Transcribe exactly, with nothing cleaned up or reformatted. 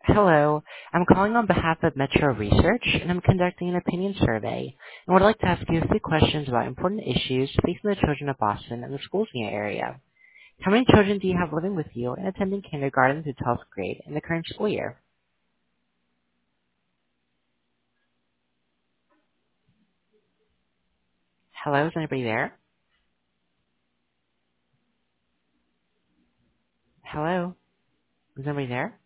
Hello. I'm calling on behalf of Metro Research, and I'm conducting an opinion survey and would like to ask you a few questions about important issues facing the children of Boston and the schools in your area. How many children do you have living with you and attending kindergarten through twelfth grade in the current school year? Hello, is anybody there? Hello? Is anybody there?